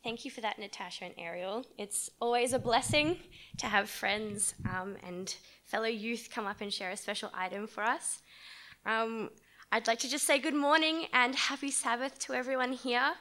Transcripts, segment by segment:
Thank you for that, Natasha and Ariel. It's always a blessing to have friends and fellow youth come up and share a special item for us. I'd like to just say good morning and happy Sabbath to everyone here.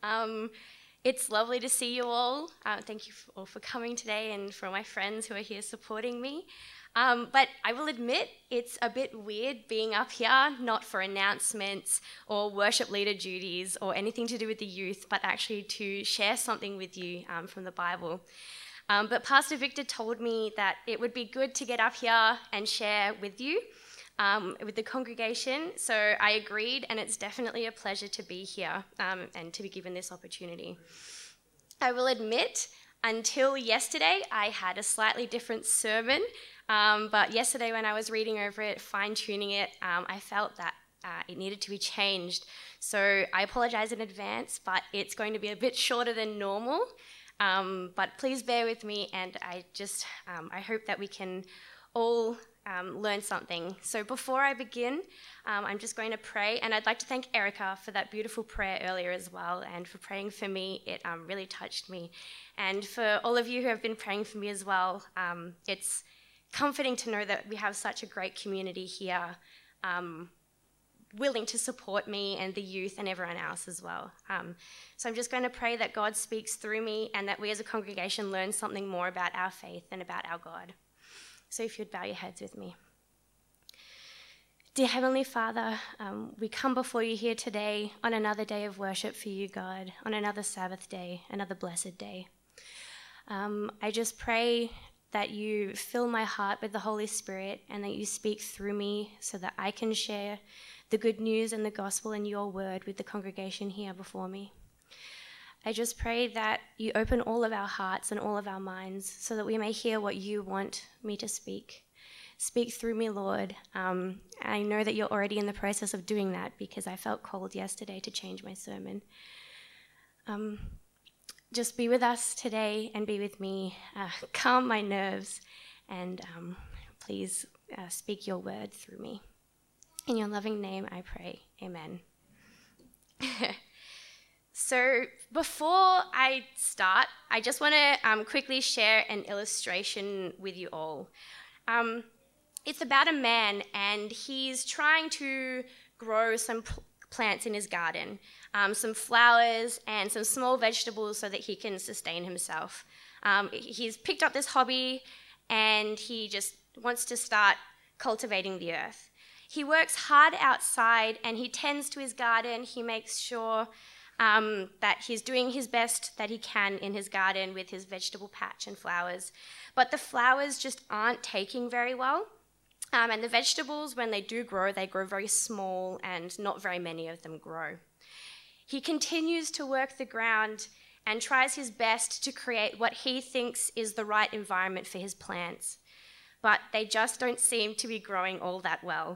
It's lovely to see you all. Thank you all for coming today and for my friends who are here supporting me. But I will admit it's a bit weird being up here, not for announcements or worship leader duties or anything to do with the youth, but actually to share something with you from the Bible. But Pastor Victor told me that it would be good to get up here and share with you, with the congregation. So I agreed, and it's definitely a pleasure to be here and to be given this opportunity. I will admit, until yesterday, I had a slightly different sermon. But yesterday when I was reading over it, fine-tuning it, I felt that it needed to be changed. So I apologize in advance, but it's going to be a bit shorter than normal. But please bear with me, and I hope that we can all learn something. So before I begin, I'm just going to pray, and I'd like to thank Erica for that beautiful prayer earlier as well, and for praying for me. It really touched me. And for all of you who have been praying for me as well, it's comforting to know that we have such a great community here, willing to support me and the youth and everyone else as well. So I'm just going to pray that God speaks through me and that we as a congregation learn something more about our faith and about our God. So if you'd bow your heads with me. Dear Heavenly Father, we come before you here today on another day of worship for you, God, on another Sabbath day, another blessed day. I just pray that you fill my heart with the Holy Spirit and that you speak through me so that I can share the good news and the gospel and your word with the congregation here before me. I just pray that you open all of our hearts and all of our minds so that we may hear what you want me to speak. Speak through me, Lord. I know that you're already in the process of doing that because I felt called yesterday to change my sermon. Just be with us today and be with me. Calm my nerves and please speak your word through me. In your loving name I pray. Amen. So before I start, I just want to quickly share an illustration with you all. It's about a man and he's trying to grow some plants in his garden, some flowers and some small vegetables so that he can sustain himself. He's picked up this hobby and he just wants to start cultivating the earth. He works hard outside and he tends to his garden. He makes sure that he's doing his best that he can in his garden with his vegetable patch and flowers. But the flowers just aren't taking very well. And the vegetables, when they do grow, they grow very small and not very many of them grow. He continues to work the ground and tries his best to create what he thinks is the right environment for his plants, but they just don't seem to be growing all that well.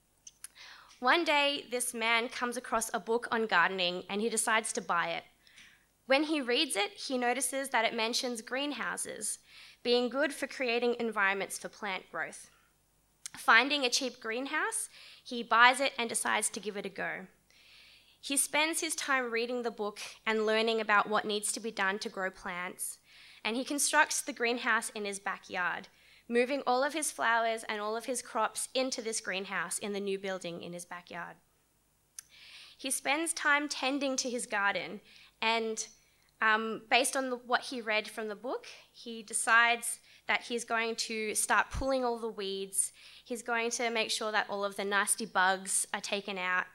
One day, this man comes across a book on gardening and he decides to buy it. When he reads it, he notices that it mentions greenhouses being good for creating environments for plant growth. Finding a cheap greenhouse, he buys it and decides to give it a go. He spends his time reading the book and learning about what needs to be done to grow plants, and he constructs the greenhouse in his backyard, moving all of his flowers and all of his crops into this greenhouse in the new building in his backyard. He spends time tending to his garden, and based on what he read from the book, he decides that he's going to start pulling all the weeds. He's going to make sure that all of the nasty bugs are taken out.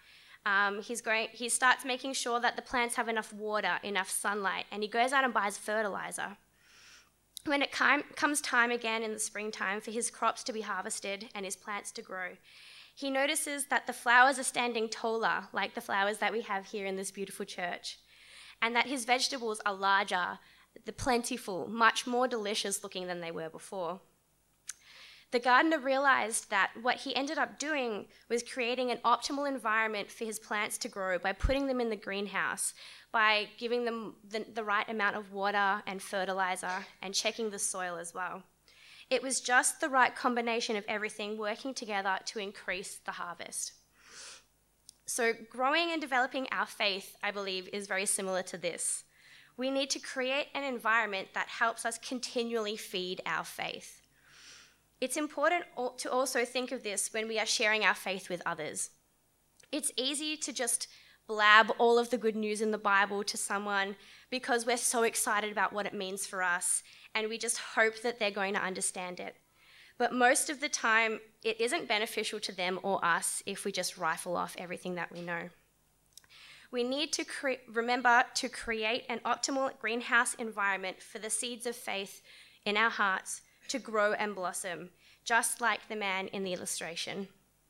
He starts making sure that the plants have enough water, enough sunlight, and he goes out and buys fertilizer. When it comes time again in the springtime for his crops to be harvested and his plants to grow, he notices that the flowers are standing taller, like the flowers that we have here in this beautiful church, and that his vegetables are larger, they're plentiful, much more delicious looking than they were before. The gardener realized that what he ended up doing was creating an optimal environment for his plants to grow by putting them in the greenhouse, by giving them the right amount of water and fertilizer and checking the soil as well. It was just the right combination of everything working together to increase the harvest. So growing and developing our faith, I believe, is very similar to this. we need to create an environment that helps us continually feed our faith. It's important to also think of this when we are sharing our faith with others. It's easy to just blab all of the good news in the Bible to someone because we're so excited about what it means for us, and we just hope that they're going to understand it. But most of the time, it isn't beneficial to them or us if we just rifle off everything that we know. We need to remember to create an optimal greenhouse environment for the seeds of faith in our hearts to grow and blossom, just like the man in the illustration.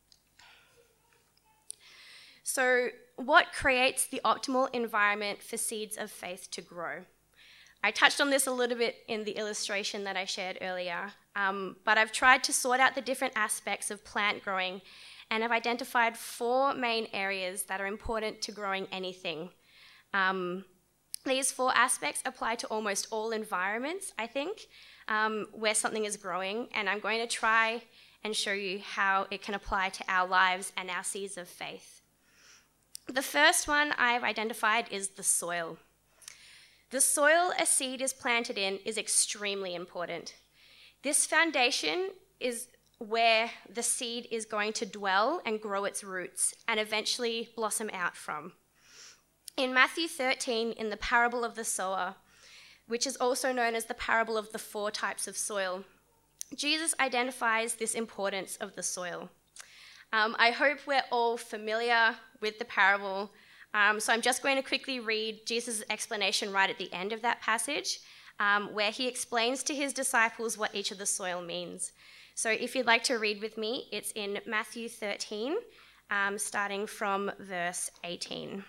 So, what creates the optimal environment for seeds of faith to grow? I touched on this a little bit in the illustration that I shared earlier, but I've tried to sort out the different aspects of plant growing, and I've identified 4 main areas that are important to growing anything. These 4 aspects apply to almost all environments, I think, where something is growing, and I'm going to try and show you how it can apply to our lives and our seeds of faith. The first one I've identified is the soil. The soil a seed is planted in is extremely important. This foundation is where the seed is going to dwell and grow its roots and eventually blossom out from. In Matthew 13, in the parable of the sower, which is also known as the parable of the 4 types of soil, Jesus identifies this importance of the soil. I hope we're all familiar with the parable, so I'm just going to quickly read Jesus' explanation right at the end of that passage, where he explains to his disciples what each of the soil means. So if you'd like to read with me, it's in Matthew 13, starting from verse 18.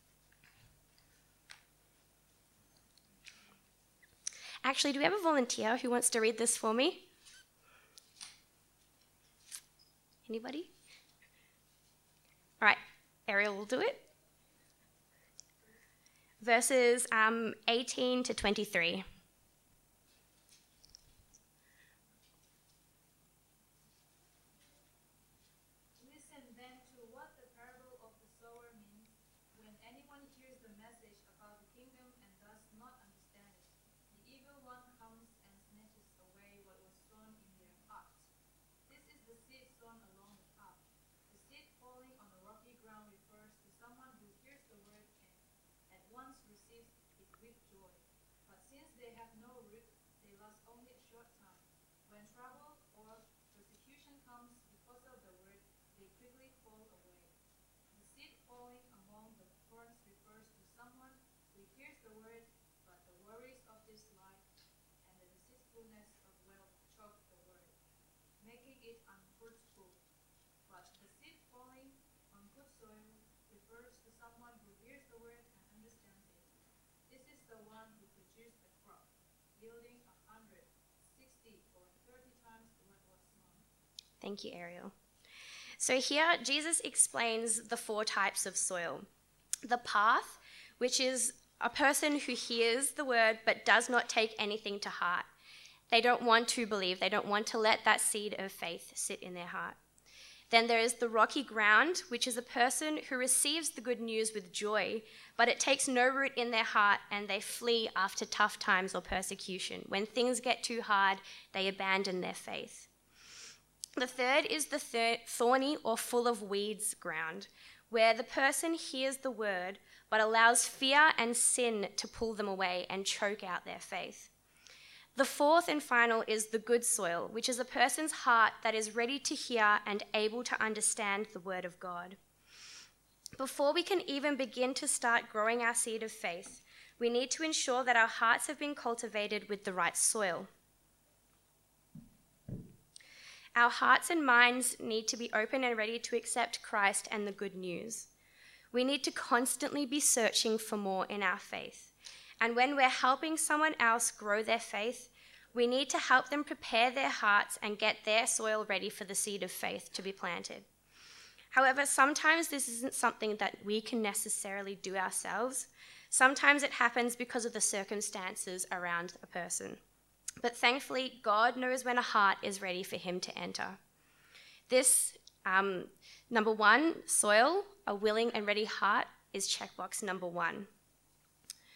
Actually, do we have a volunteer who wants to read this for me? Anybody? All right, Ariel will do it. Verses 18 to 23. Listen then to what the parable of the sower means. When anyone hears the message about the kingdom and does not understand it, the evil one comes and snatches away what was sown in their hearts. This is the seed sown along the path. The seed falling on the rocky ground refers to someone who hears the word and at once receives it with joy. But since they have no root, they last only a short time. When trouble or persecution comes because of the word, they quickly fall away. The seed falling among the thorns refers to someone who hears the word, but the worries of this life and the deceitfulness of wealth choke the word, making it unfruitful. But the seed falling on good soil refers to someone who hears the word and understands it. This is the one who produces a crop, yielding 100, 60, or 30 times what was sown. Thank you, Ariel. So here, Jesus explains the 4 types of soil. The path, which is a person who hears the word but does not take anything to heart. They don't want to believe. They don't want to let that seed of faith sit in their heart. Then there is the rocky ground, which is a person who receives the good news with joy, but it takes no root in their heart and they flee after tough times or persecution. When things get too hard, they abandon their faith. The third is the thorny or full of weeds ground, where the person hears the word but allows fear and sin to pull them away and choke out their faith. The fourth and final is the good soil, which is a person's heart that is ready to hear and able to understand the word of God. Before we can even begin to start growing our seed of faith, we need to ensure that our hearts have been cultivated with the right soil. Our hearts and minds need to be open and ready to accept Christ and the good news. We need to constantly be searching for more in our faith. And when we're helping someone else grow their faith, we need to help them prepare their hearts and get their soil ready for the seed of faith to be planted. However, sometimes this isn't something that we can necessarily do ourselves. Sometimes it happens because of the circumstances around a person. But thankfully, God knows when a heart is ready for him to enter. This, number 1, soil, a willing and ready heart, is checkbox number 1.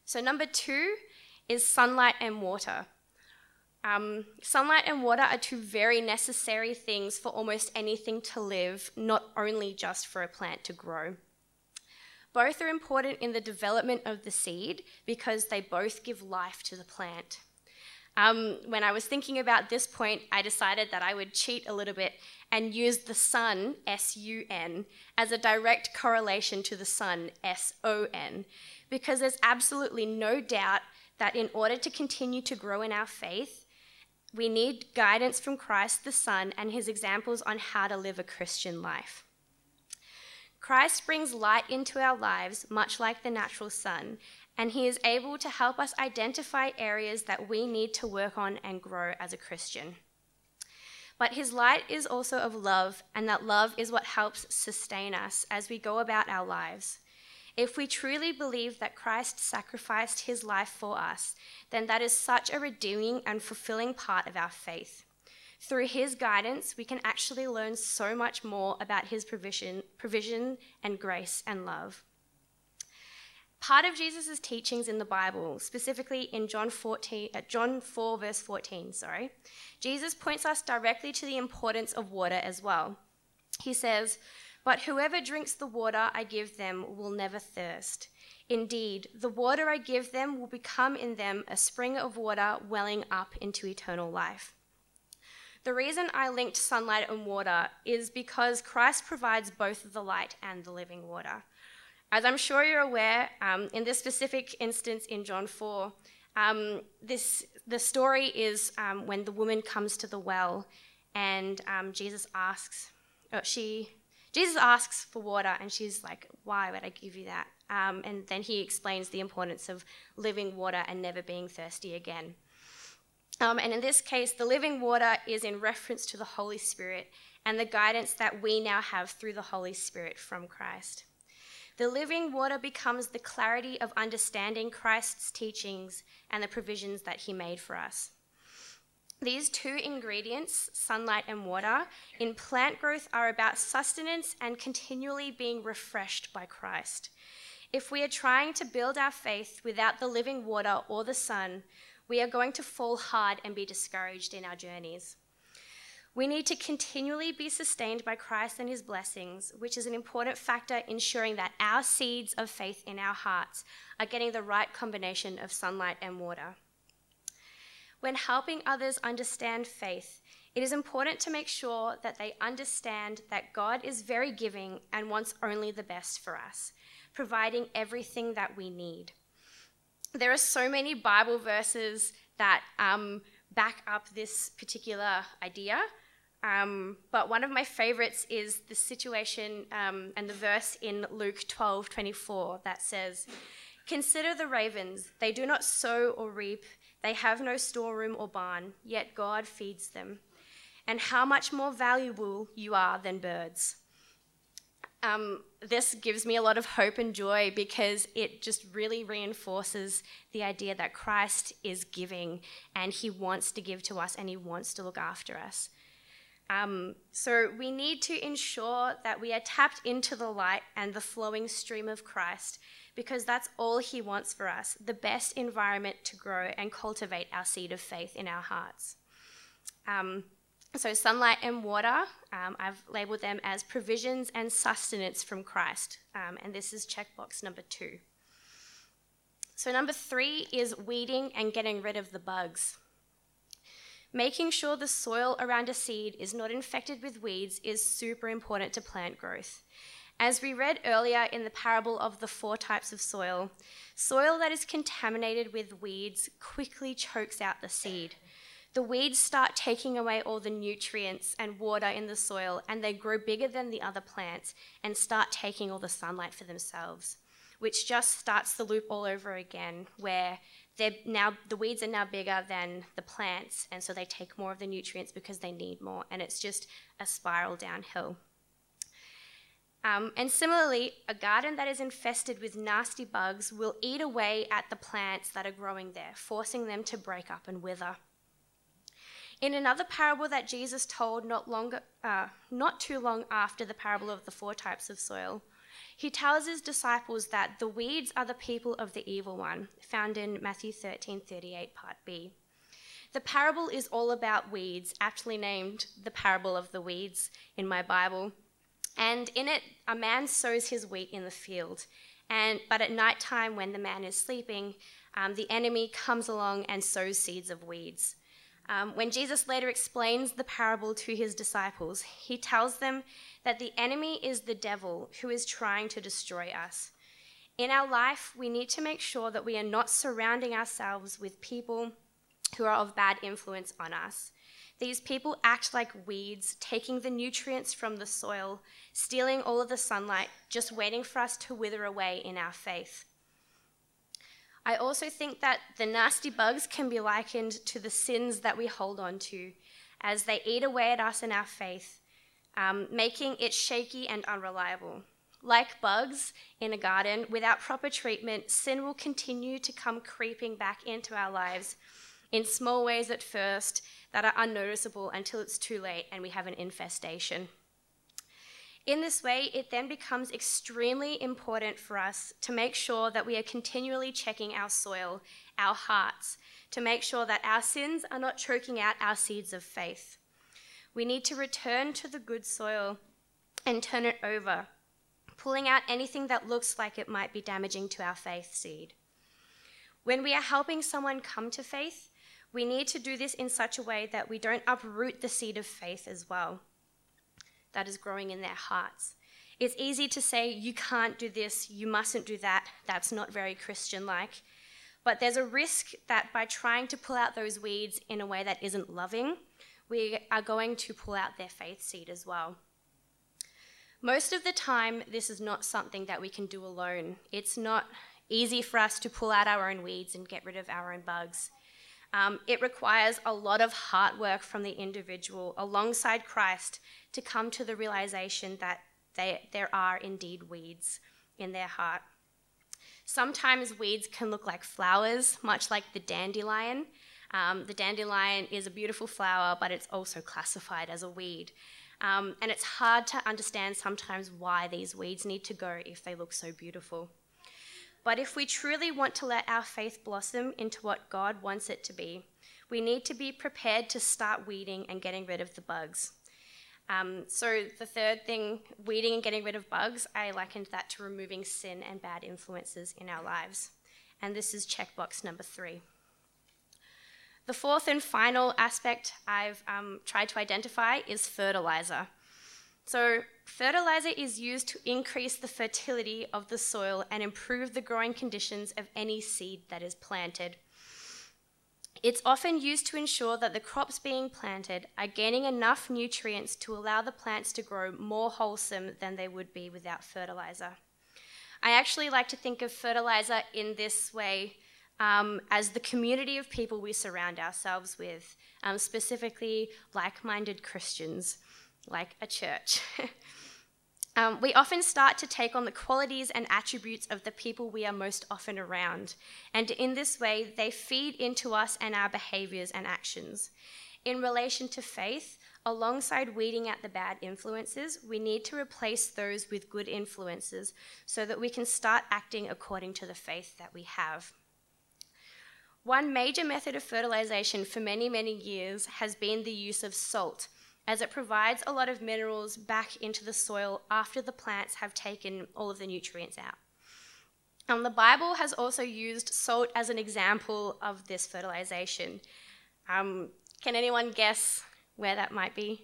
So number 2 is sunlight and water. Sunlight and water are 2 very necessary things for almost anything to live, not only just for a plant to grow. Both are important in the development of the seed because they both give life to the plant. When I was thinking about this point, I decided that I would cheat a little bit and use the sun, S-U-N, as a direct correlation to the sun, S-O-N, because there's absolutely no doubt that in order to continue to grow in our faith, we need guidance from Christ the Son and his examples on how to live a Christian life. Christ brings light into our lives, much like the natural sun, and he is able to help us identify areas that we need to work on and grow as a Christian. But his light is also of love, and that love is what helps sustain us as we go about our lives. If we truly believe that Christ sacrificed his life for us, then that is such a redeeming and fulfilling part of our faith. Through his guidance, we can actually learn so much more about his provision and grace and love. Part of Jesus' teachings in the Bible, specifically in John 4 verse 14, Jesus points us directly to the importance of water as well. He says, "But whoever drinks the water I give them will never thirst. Indeed, the water I give them will become in them a spring of water welling up into eternal life." The reason I linked sunlight and water is because Christ provides both the light and the living water. As I'm sure you're aware, in this specific instance in John 4, the story is when the woman comes to the well and Jesus asks for water, and she's like, "Why would I give you that?" And then he explains the importance of living water and never being thirsty again. And in this case, the living water is in reference to the Holy Spirit and the guidance that we now have through the Holy Spirit from Christ. The living water becomes the clarity of understanding Christ's teachings and the provisions that he made for us. These 2 ingredients, sunlight and water, in plant growth are about sustenance and continually being refreshed by Christ. If we are trying to build our faith without the living water or the sun, we are going to fall hard and be discouraged in our journeys. We need to continually be sustained by Christ and his blessings, which is an important factor ensuring that our seeds of faith in our hearts are getting the right combination of sunlight and water. When helping others understand faith, it is important to make sure that they understand that God is very giving and wants only the best for us, providing everything that we need. There are so many Bible verses that back up this particular idea, but one of my favorites is the situation and the verse in Luke 12:24 that says, "Consider the ravens, they do not sow or reap, they have no storeroom or barn, yet God feeds them. And how much more valuable you are than birds." This gives me a lot of hope and joy because it just really reinforces the idea that Christ is giving and he wants to give to us and he wants to look after us. So we need to ensure that we are tapped into the light and the flowing stream of Christ because that's all he wants for us, the best environment to grow and cultivate our seed of faith in our hearts. So sunlight and water, I've labelled them as provisions and sustenance from Christ, and this is checkbox number 2. So number 3 is weeding and getting rid of the bugs. Making sure the soil around a seed is not infected with weeds is super important to plant growth. As we read earlier in the parable of the 4 types of soil, soil that is contaminated with weeds quickly chokes out the seed. The weeds start taking away all the nutrients and water in the soil, and they grow bigger than the other plants and start taking all the sunlight for themselves, which just starts the loop all over again, where the weeds are now bigger than the plants, and so they take more of the nutrients because they need more, and it's just a spiral downhill. And similarly, a garden that is infested with nasty bugs will eat away at the plants that are growing there, forcing them to break up and wither. In another parable that Jesus told not too long after the parable of the 4 types of soil, He tells his disciples that the weeds are the people of the evil one, found in Matthew 13:38, part B. The parable is all about weeds, aptly named the parable of the weeds in my Bible. And in it, a man sows his wheat in the field. But at night time, when the man is sleeping, the enemy comes along and sows seeds of weeds. When Jesus later explains the parable to his disciples, he tells them that the enemy is the devil who is trying to destroy us. In our life, we need to make sure that we are not surrounding ourselves with people who are of bad influence on us. These people act like weeds, taking the nutrients from the soil, stealing all of the sunlight, just waiting for us to wither away in our faith. I also think that the nasty bugs can be likened to the sins that we hold on to as they eat away at us in our faith, making it shaky and unreliable. Like bugs in a garden, without proper treatment, sin will continue to come creeping back into our lives in small ways at first that are unnoticeable until it's too late and we have an infestation. In this way, it then becomes extremely important for us to make sure that we are continually checking our soil, our hearts, to make sure that our sins are not choking out our seeds of faith. We need to return to the good soil and turn it over, pulling out anything that looks like it might be damaging to our faith seed. When we are helping someone come to faith, we need to do this in such a way that we don't uproot the seed of faith as well that is growing in their hearts. It's easy to say, you can't do this, you mustn't do that. That's not very Christian-like. But there's a risk that by trying to pull out those weeds in a way that isn't loving, we are going to pull out their faith seed as well. Most of the time, this is not something that we can do alone. It's not easy for us to pull out our own weeds and get rid of our own bugs. It requires a lot of hard work from the individual alongside Christ to come to the realization that there are indeed weeds in their heart. Sometimes weeds can look like flowers, much like the dandelion. The dandelion is a beautiful flower, but it's also classified as a weed. And it's hard to understand sometimes why these weeds need to go if they look so beautiful. But if we truly want to let our faith blossom into what God wants it to be, we need to be prepared to start weeding and getting rid of the bugs. So the third thing, weeding and getting rid of bugs, I likened that to removing sin and bad influences in our lives. And this is checkbox number 3. The fourth and final aspect I've tried to identify is fertilizer. So fertilizer is used to increase the fertility of the soil and improve the growing conditions of any seed that is planted. It's often used to ensure that the crops being planted are gaining enough nutrients to allow the plants to grow more wholesome than they would be without fertilizer. I actually like to think of fertilizer in this way as the community of people we surround ourselves with, specifically like-minded Christians, like a church. We often start to take on the qualities and attributes of the people we are most often around, and in this way, they feed into us and our behaviors and actions. In relation to faith, alongside weeding out the bad influences, we need to replace those with good influences so that we can start acting according to the faith that we have. One major method of fertilization for many, many years has been the use of salt, as it provides a lot of minerals back into the soil after the plants have taken all of the nutrients out. The Bible has also used salt as an example of this fertilization. Can anyone guess where that might be?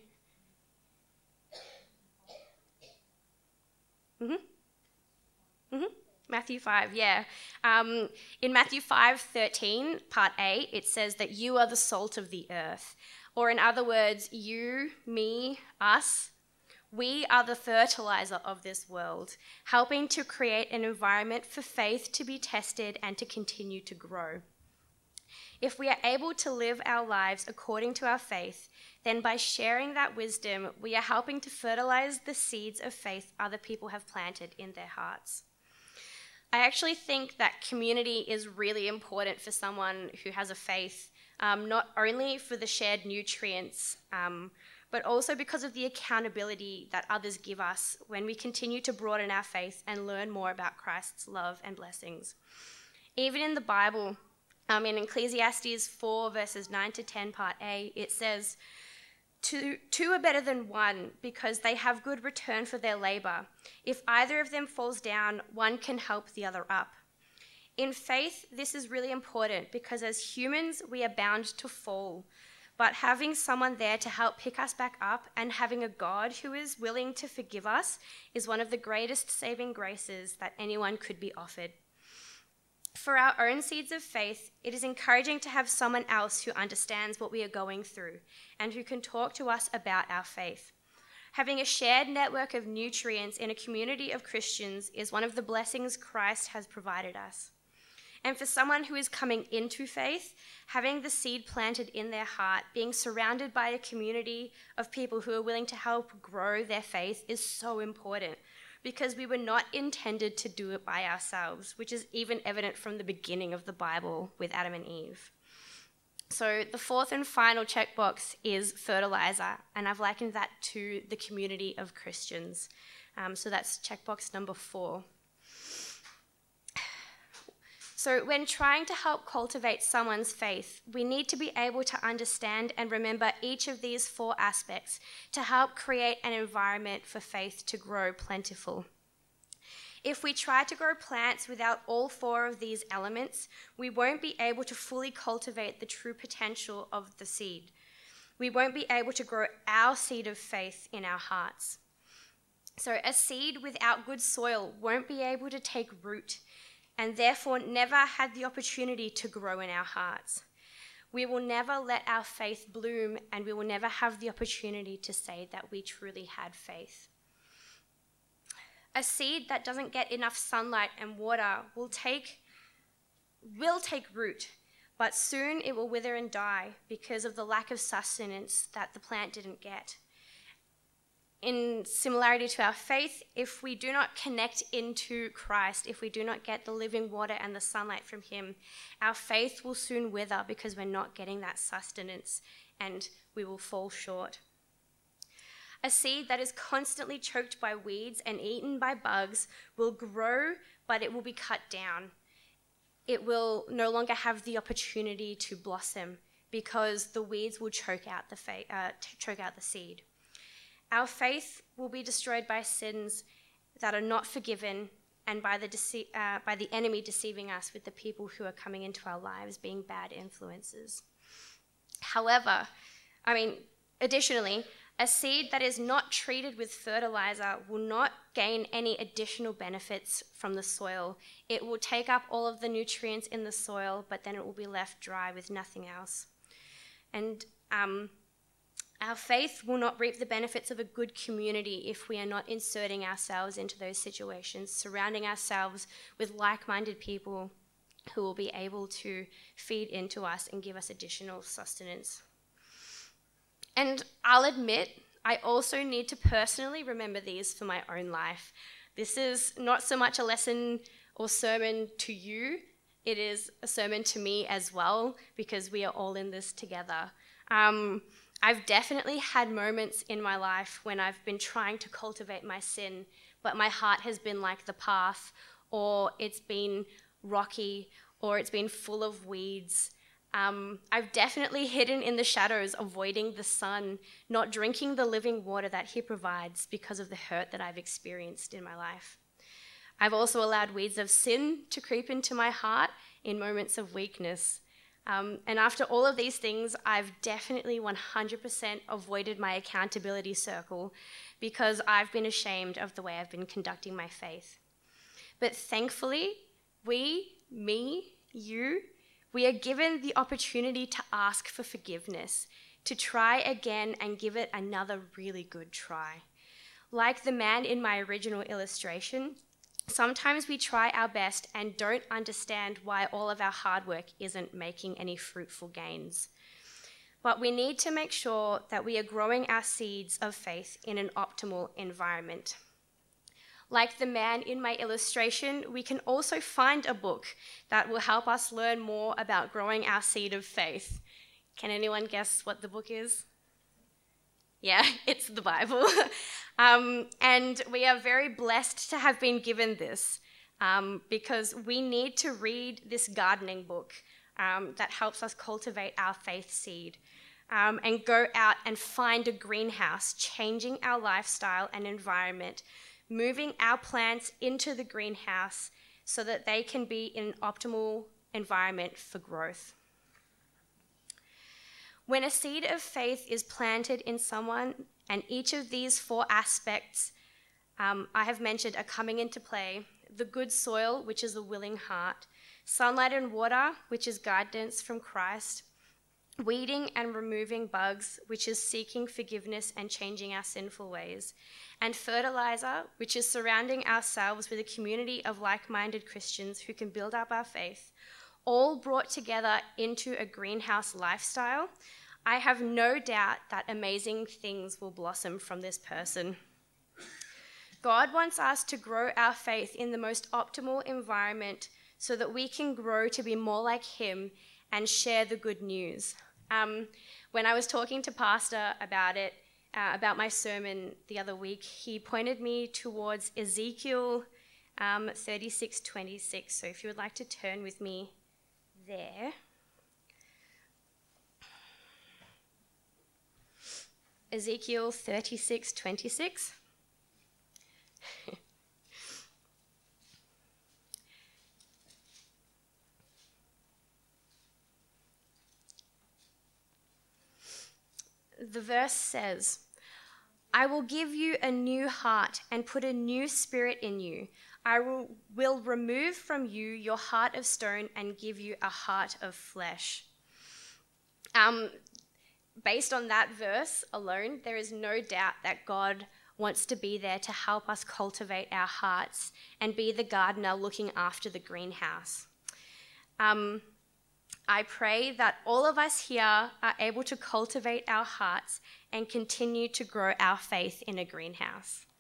Matthew 5, yeah. In Matthew 5:13, part A, it says that you are the salt of the earth. Or in other words, you, me, us, we are the fertilizer of this world, helping to create an environment for faith to be tested and to continue to grow. If we are able to live our lives according to our faith, then by sharing that wisdom, we are helping to fertilize the seeds of faith other people have planted in their hearts. I actually think that community is really important for someone who has a faith, not only for the shared nutrients, but also because of the accountability that others give us when we continue to broaden our faith and learn more about Christ's love and blessings. Even in the Bible, in Ecclesiastes 4, verses 9 to 10, part A, it says, two are better than one because they have good return for their labor. If either of them falls down, one can help the other up. In faith, this is really important because as humans, we are bound to fall. But having someone there to help pick us back up and having a God who is willing to forgive us is one of the greatest saving graces that anyone could be offered. For our own seeds of faith, it is encouraging to have someone else who understands what we are going through and who can talk to us about our faith. Having a shared network of nutrients in a community of Christians is one of the blessings Christ has provided us. And for someone who is coming into faith, having the seed planted in their heart, being surrounded by a community of people who are willing to help grow their faith is so important because we were not intended to do it by ourselves, which is even evident from the beginning of the Bible with Adam and Eve. So the fourth and final checkbox is fertilizer, and I've likened that to the community of Christians. So that's checkbox number 4. So when trying to help cultivate someone's faith, we need to be able to understand and remember each of these 4 aspects to help create an environment for faith to grow plentiful. If we try to grow plants without all 4 of these elements, we won't be able to fully cultivate the true potential of the seed. We won't be able to grow our seed of faith in our hearts. So a seed without good soil won't be able to take root and therefore never had the opportunity to grow in our hearts. We will never let our faith bloom, and we will never have the opportunity to say that we truly had faith. A seed that doesn't get enough sunlight and water will take root, but soon it will wither and die because of the lack of sustenance that the plant didn't get. In similarity to our faith, if we do not connect into Christ, if we do not get the living water and the sunlight from him, our faith will soon wither because we're not getting that sustenance and we will fall short. A seed that is constantly choked by weeds and eaten by bugs will grow, but it will be cut down. It will no longer have the opportunity to blossom because the weeds will choke out the seed. Our faith will be destroyed by sins that are not forgiven and by the enemy deceiving us with the people who are coming into our lives being bad influences. However, additionally, a seed that is not treated with fertilizer will not gain any additional benefits from the soil. It will take up all of the nutrients in the soil, but then it will be left dry with nothing else. And our faith will not reap the benefits of a good community if we are not inserting ourselves into those situations, surrounding ourselves with like-minded people who will be able to feed into us and give us additional sustenance. And I'll admit, I also need to personally remember these for my own life. This is not so much a lesson or sermon to you, it is a sermon to me as well, because we are all in this together. I've definitely had moments in my life when I've been trying to cultivate my sin, but my heart has been like the path, or it's been rocky, or it's been full of weeds. I've definitely hidden in the shadows, avoiding the sun, not drinking the living water that he provides because of the hurt that I've experienced in my life. I've also allowed weeds of sin to creep into my heart in moments of weakness. And after all of these things, I've definitely 100% avoided my accountability circle because I've been ashamed of the way I've been conducting my faith. But thankfully, we are given the opportunity to ask for forgiveness, to try again and give it another really good try. Like the man in my original illustration, sometimes we try our best and don't understand why all of our hard work isn't making any fruitful gains. But we need to make sure that we are growing our seeds of faith in an optimal environment. Like the man in my illustration, we can also find a book that will help us learn more about growing our seed of faith. Can anyone guess what the book is? Yeah, it's the Bible. And we are very blessed to have been given this because we need to read this gardening book that helps us cultivate our faith seed and go out and find a greenhouse, changing our lifestyle and environment, moving our plants into the greenhouse so that they can be in an optimal environment for growth. When a seed of faith is planted in someone, and each of these 4 aspects I have mentioned are coming into play: the good soil, which is a willing heart; sunlight and water, which is guidance from Christ; weeding and removing bugs, which is seeking forgiveness and changing our sinful ways; and fertilizer, which is surrounding ourselves with a community of like-minded Christians who can build up our faith, all brought together into a greenhouse lifestyle. I have no doubt that amazing things will blossom from this person. God wants us to grow our faith in the most optimal environment so that we can grow to be more like him and share the good news. When I was talking to Pastor about it, about my sermon the other week, he pointed me towards Ezekiel 36:26. So if you would like to turn with me there. Ezekiel 36:26. The verse says, "I will give you a new heart and put a new spirit in you. I will remove from you your heart of stone and give you a heart of flesh." Based on that verse alone, there is no doubt that God wants to be there to help us cultivate our hearts and be the gardener looking after the greenhouse. I pray that all of us here are able to cultivate our hearts and continue to grow our faith in a greenhouse.